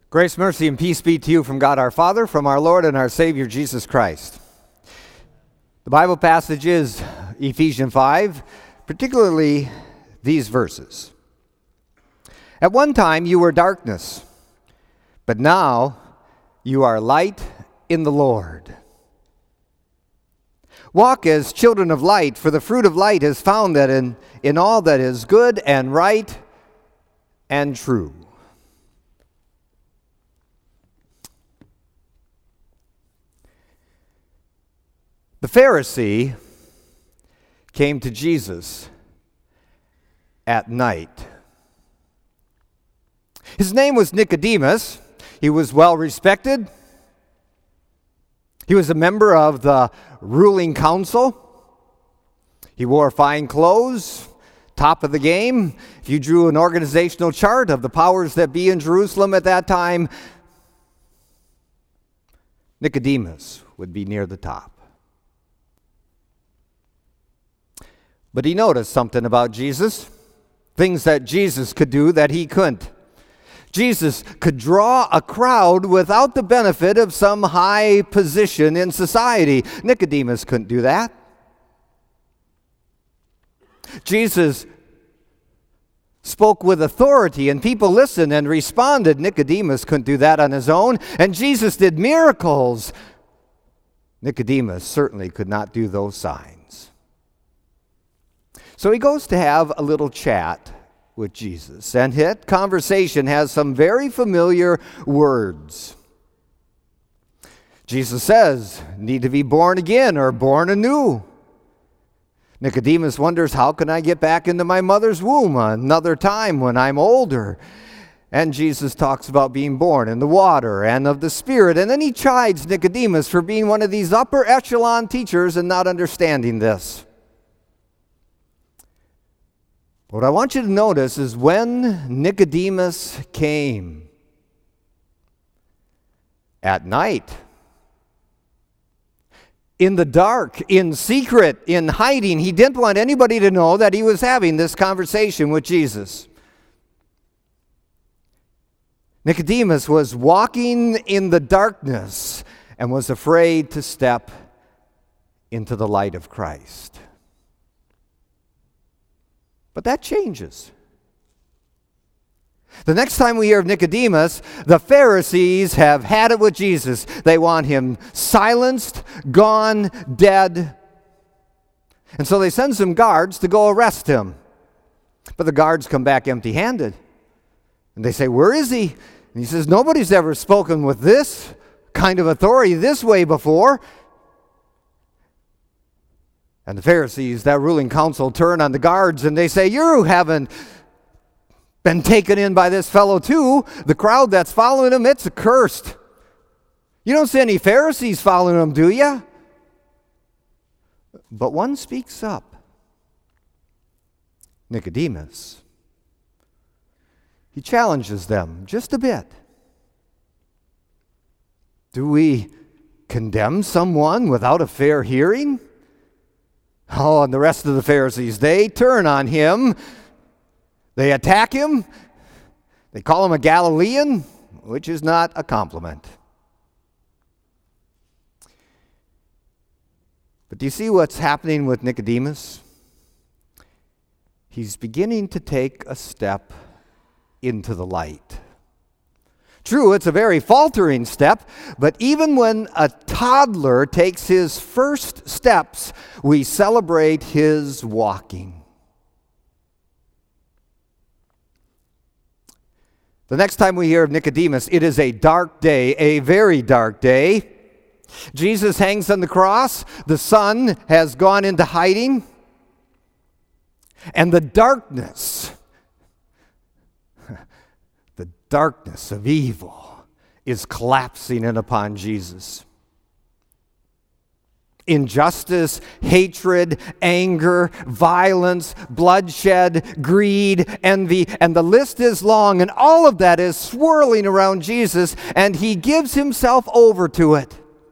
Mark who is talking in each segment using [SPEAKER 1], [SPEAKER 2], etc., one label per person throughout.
[SPEAKER 1] Grace, mercy, and peace be to you from God our Father, from our Lord and our Savior Jesus Christ. The Bible passage is Ephesians 5, particularly these verses. At one time you were darkness, but now you are light in the Lord. Walk as children of light, for the fruit of light is found that in all that is good and right and true. The Pharisee came to Jesus at night. His name was Nicodemus. He was well respected. He was a member of the ruling council. He wore fine clothes, top of the game. If you drew an organizational chart of the powers that be in Jerusalem at that time, Nicodemus would be near the top. But he noticed something about Jesus, things that Jesus could do that he couldn't. Jesus could draw a crowd without the benefit of some high position in society. Nicodemus couldn't do that. Jesus spoke with authority and people listened and responded. Nicodemus couldn't do that on his own. And Jesus did miracles. Nicodemus certainly could not do those signs. So he goes to have a little chat with Jesus, and that conversation has some very familiar words. Jesus says, need to be born again or born anew. Nicodemus wonders, how can I get back into my mother's womb another time when I'm older? And Jesus talks about being born in the water and of the Spirit. And then he chides Nicodemus for being one of these upper echelon teachers and not understanding this. What I want you to notice is when Nicodemus came at night, in the dark, in secret, in hiding, he didn't want anybody to know that he was having this conversation with Jesus. Nicodemus was walking in the darkness and was afraid to step into the light of Christ. But that changes. The next time we hear of Nicodemus, the Pharisees have had it with Jesus. They want him silenced, gone, dead. And so they send some guards to go arrest him. But the guards come back empty-handed. And they say, where is he? And he says, nobody's ever spoken with this kind of authority this way before. And the Pharisees, that ruling council, turn on the guards and they say, you haven't been taken in by this fellow too. The crowd that's following him, it's accursed. You don't see any Pharisees following him, do you? But one speaks up. Nicodemus. He challenges them just a bit. Do we condemn someone without a fair hearing? Oh, and the rest of the Pharisees, they turn on him. They attack him. They call him a Galilean, which is not a compliment. But do you see what's happening with Nicodemus? He's beginning to take a step into the light. True, it's a very faltering step, but even when a toddler takes his first steps, we celebrate his walking. The next time we hear of Nicodemus, it is a dark day, a very dark day. Jesus hangs on the cross. The sun has gone into hiding. And the darkness of evil is collapsing in upon Jesus. Injustice, hatred, anger, violence, bloodshed, greed, envy, and the list is long, and all of that is swirling around Jesus, and he gives himself over to it.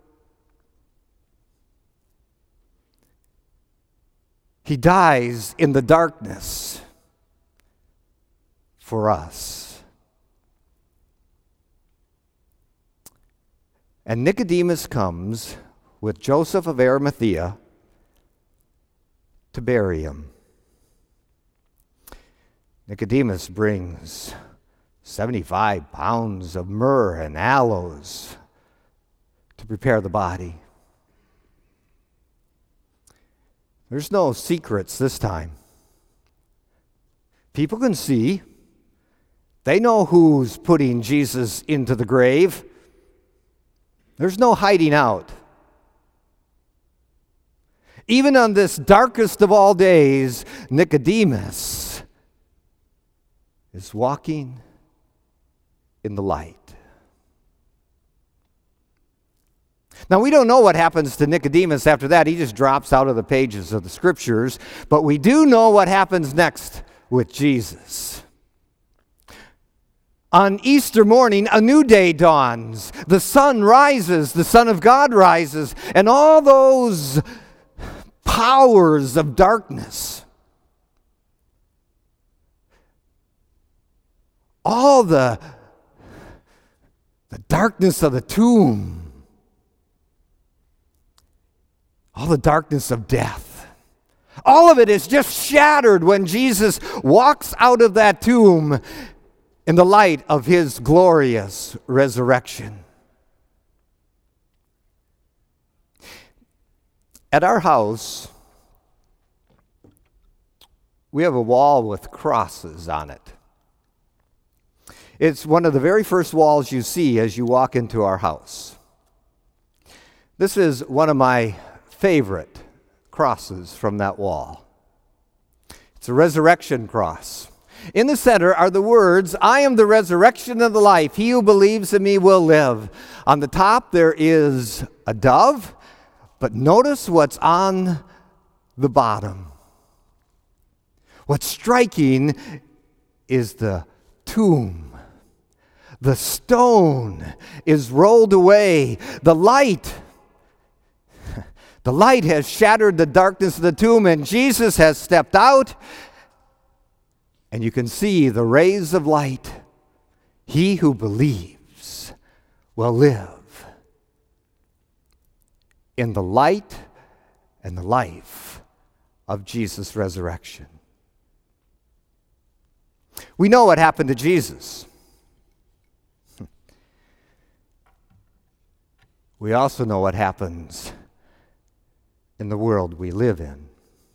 [SPEAKER 1] He dies in the darkness for us. And Nicodemus comes with Joseph of Arimathea to bury him. Nicodemus brings 75 pounds of myrrh and aloes to prepare the body. There's no secrets this time. People can see. They know who's putting Jesus into the grave. There's no hiding out. Even on this darkest of all days, Nicodemus is walking in the light. Now, we don't know what happens to Nicodemus after that. He just drops out of the pages of the Scriptures. But we do know what happens next with Jesus. On Easter morning, a new day dawns. The sun rises, the Son of God rises, and all those powers of darkness, all the darkness of the tomb, all the darkness of death, all of it is just shattered when Jesus walks out of that tomb in the light of his glorious resurrection. At our house, we have a wall with crosses on it. It's one of the very first walls you see as you walk into our house. This is one of my favorite crosses from that wall. It's a resurrection cross. In the center are the words, "I am the resurrection and the life. He who believes in me will live." On the top there is a dove, but notice what's on the bottom. What's striking is the tomb. The stone is rolled away. The light has shattered the darkness of the tomb, and Jesus has stepped out, and you can see the rays of light. He who believes will live in the light and the life of Jesus' resurrection. We know what happened to Jesus. We also know what happens in the world we live in.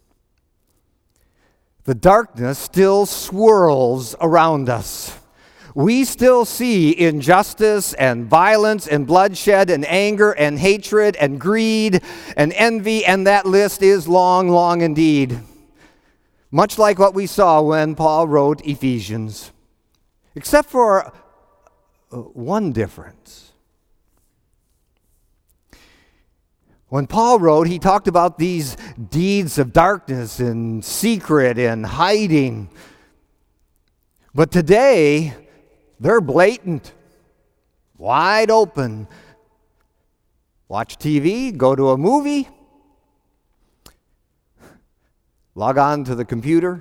[SPEAKER 1] The darkness still swirls around us. We still see injustice and violence and bloodshed and anger and hatred and greed and envy, and that list is long, long indeed. Much like what we saw when Paul wrote Ephesians. Except for one difference. When Paul wrote, he talked about these deeds of darkness and secret and hiding. But today, they're blatant, wide open. Watch TV, go to a movie, log on to the computer,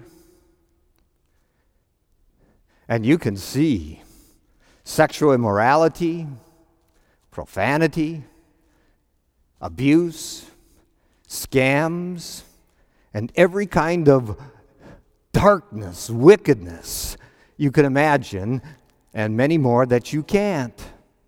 [SPEAKER 1] and you can see sexual immorality, profanity, abuse, scams, and every kind of darkness, wickedness you can imagine, and many more that you can't.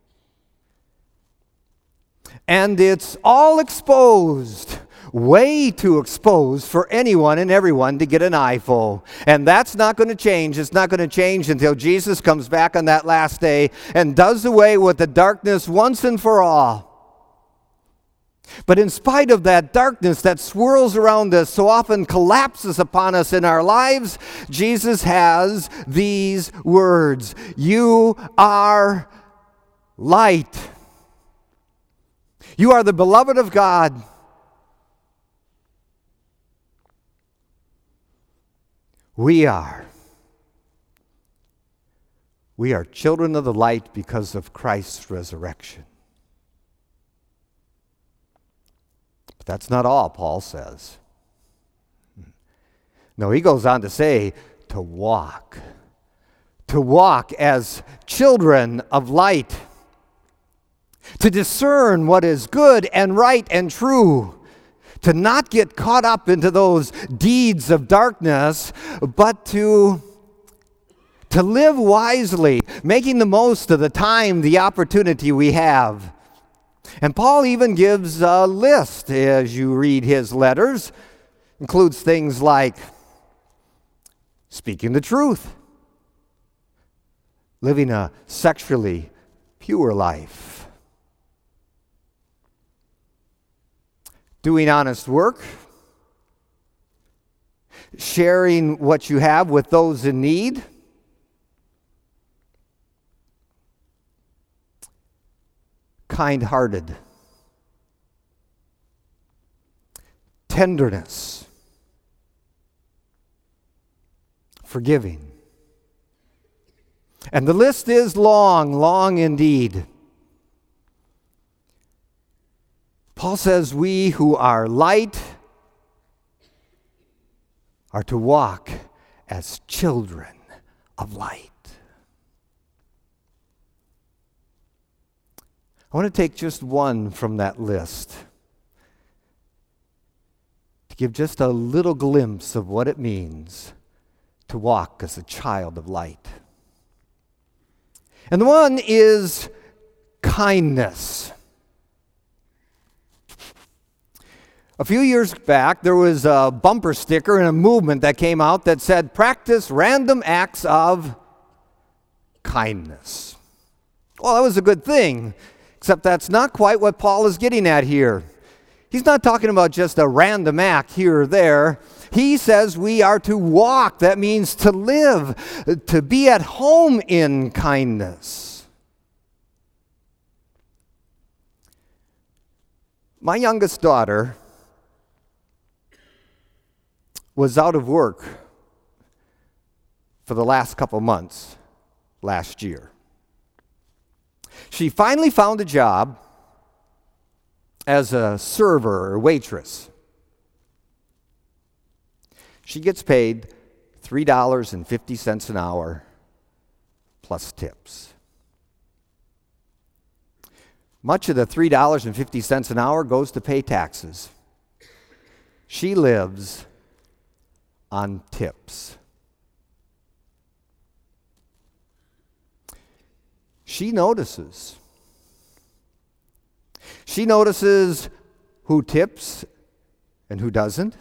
[SPEAKER 1] And it's all exposed, way too exposed for anyone and everyone to get an eyeful. And that's not going to change. It's not going to change until Jesus comes back on that last day and does away with the darkness once and for all. But in spite of that darkness that swirls around us, so often collapses upon us in our lives, Jesus has these words: "You are light. You are the beloved of God. We are children of the light because of Christ's resurrection." But that's not all, Paul says. No, he goes on to say to walk as children of light. to discern what is good and right and true, to not get caught up into those deeds of darkness, but to live wisely, making the most of the time, the opportunity we have. And Paul even gives a list as you read his letters. Includes things like speaking the truth, living a sexually pure life, doing honest work, sharing what you have with those in need, kind-hearted, tenderness, forgiving. And the list is long, long indeed. Paul says we who are light are to walk as children of light. I want to take just one from that list to give just a little glimpse of what it means to walk as a child of light. And the one is kindness. A few years back, there was a bumper sticker and a movement that came out that said, "Practice random acts of kindness." Well, that was a good thing. Except that's not quite what Paul is getting at here. He's not talking about just a random act here or there. He says we are to walk. That means to live, to be at home in kindness. My youngest daughter was out of work for the last couple months last year. She finally found a job as a server or waitress. She gets paid $3.50 an hour plus tips. Much of the $3.50 an hour goes to pay taxes. She lives on tips. She notices. She notices who tips and who doesn't.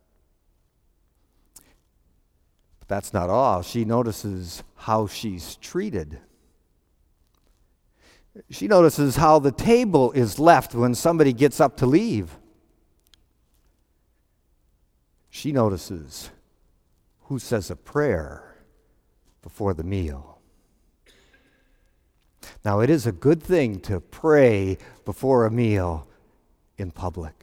[SPEAKER 1] But that's not all. She notices how she's treated. She notices how the table is left when somebody gets up to leave. She notices who says a prayer before the meal. Now, it is a good thing to pray before a meal in public.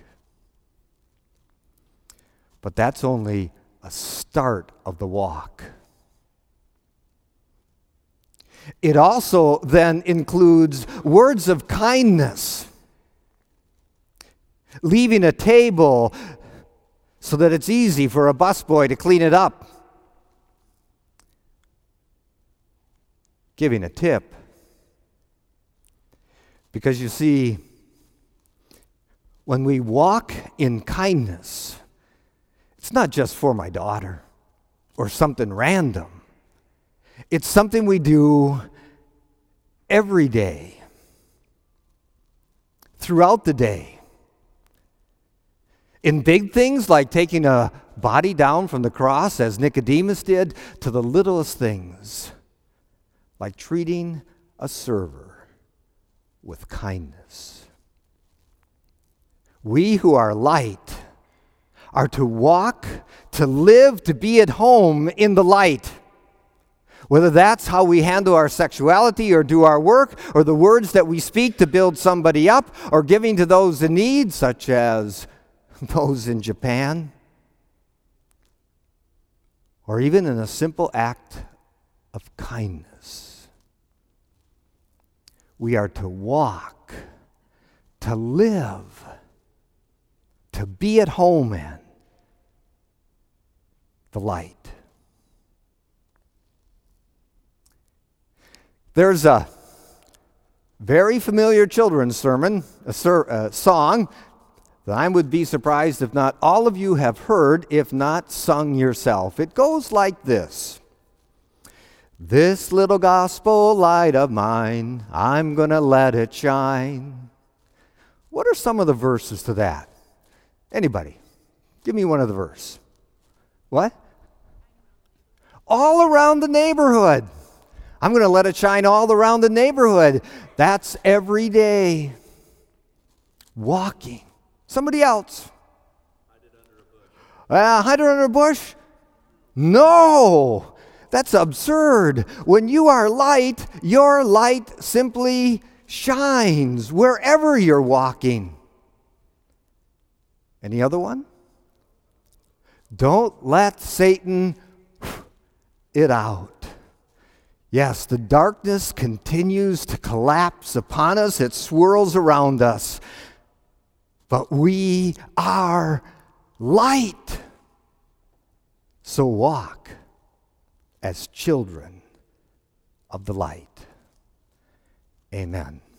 [SPEAKER 1] But that's only a start of the walk. It also then includes words of kindness, leaving a table so that it's easy for a busboy to clean it up, giving a tip. Because you see, when we walk in kindness, it's not just for my daughter or something random. It's something we do every day, throughout the day. In big things like taking a body down from the cross, as Nicodemus did, to the littlest things, like treating a server with kindness. We who are light are to walk, to live, to be at home in the light. Whether that's how we handle our sexuality or do our work, or the words that we speak to build somebody up, or giving to those in need, such as those in Japan, or even in a simple act of kindness. We are to walk, to live, to be at home in the light. There's a Very familiar children's sermon, a song that I would be surprised if not all of you have heard, if not sung yourself. It goes like this. This little gospel light of mine, I'm gonna let it shine. What are some of the verses to that? Anybody? Give me one of the verse. What? All around the neighborhood. I'm going to let it shine all around the neighborhood. That's every day. Walking. Somebody else. Hide it under a bush? No. That's absurd. When you are light, your light simply shines wherever you're walking. Any other one? Don't let Satan it out. Yes, the darkness continues to collapse upon us. It swirls around us. But we are light. So walk as children of the light. Amen.